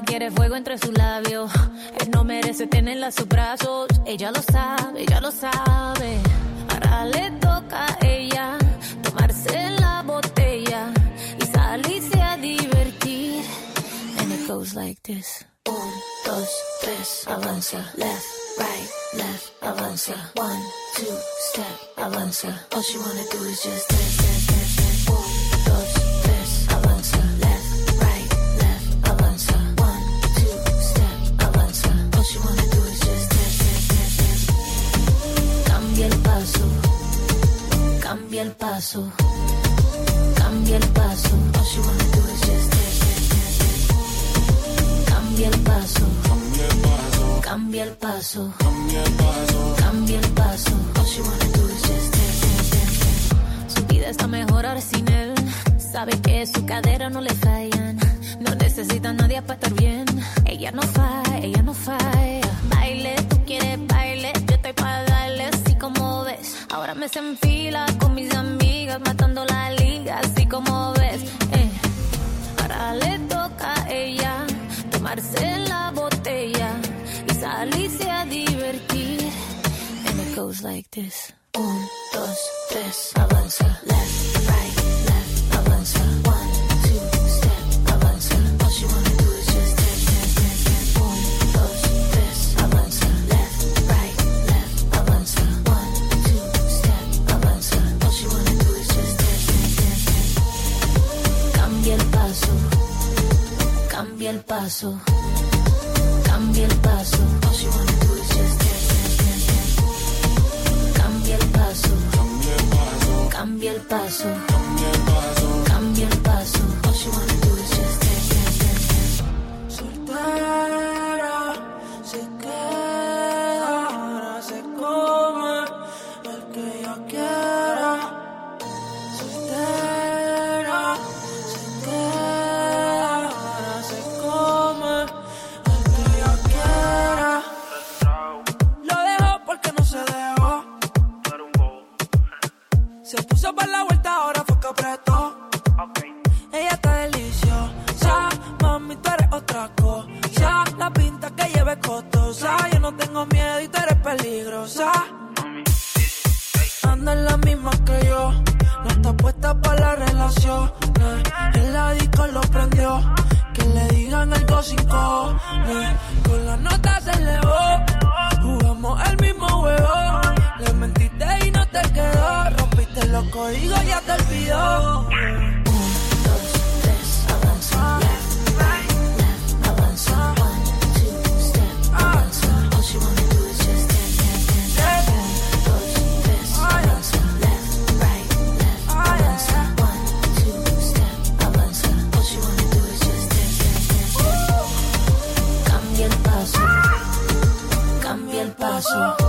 quiere fuego entre sus labios. Él no merece tenerla a sus brazos. Ella lo sabe, ella lo sabe. Ahora le toca a ella tomarse la botella y salirse a divertir. And it goes like this. 1, 2, 3, avanza. Left, right, left, avanza. 1, 2, step, avanza. All she wanna do is just dance, dance, dance, dance. 1, 2, 3, avanza. Left, right, left, avanza. 1, 2, step, avanza. All she wanna do is just dance, dance, dance, dance. Cambia el paso, cambia el paso, cambia el paso. All she wanna do is just dance, dance, dance, dance. Cambia el paso, cambia el paso, cambia el paso, cambia el paso. All she wanna do is just dance, dance, dance, dance. Su vida está mejor ahora sin él. Sabe que su cadera no le fallan. No necesita a nadie para estar bien. Ella no falla, ella no falla. Baile, tú quieres baile, yo estoy para darle así como ves. Ahora me se enfila con mis amigas, matando la liga así como ves. Ahora le toca a ella tomarse la botella y salirse a divertir. And it goes like this. 1, 2, 3, avanza. Left, right, left, avanza. 1, 2, step, avanza. All she wanna do is just dance, dance, dance, dance. 1, 2, 3, avanza. Left, right, left, avanza. 1, 2, step, avanza. All she wanna do is just dance, dance, dance, dance. Cambia el paso, cambia el paso, cambia el paso. All she wanna do is just dance, dance, dance, dance. Cambia el paso, cambia el paso, cambia el paso. All she wanna do is just dance, dance, dance, dance. Soltera, se queda, ahora se come el que ella quiera. Soltera, se queda, ahora se come el que ella quiera. Lo dejó porque no se dejó. Se puso para la vuelta, ahora fue que apretó. Ella está deliciosa, mami, tú eres otra cosa. La pinta que lleva es costosa. Yo no tengo miedo y tú eres peligrosa. Anda en la misma que yo, no está puesta para la relación. En la disco lo prendió, que le digan algo sin cojones. Con la nota se elevó, jugamos el mismo juego. Le mentiste y no te quedó, rompiste los códigos, ya te olvidó. 1, 2, 3, avanza. Left, right, left, avanza. 1, 2, step, avanza. All she wanna do is just dance, dance, dance, dance. 1, 2, 3, avanza. Left, right, left, avanza. 1, 2, step, avanza. All she wanna do is just dance, dance, dance, dance. Cambia el paso, cambia el paso.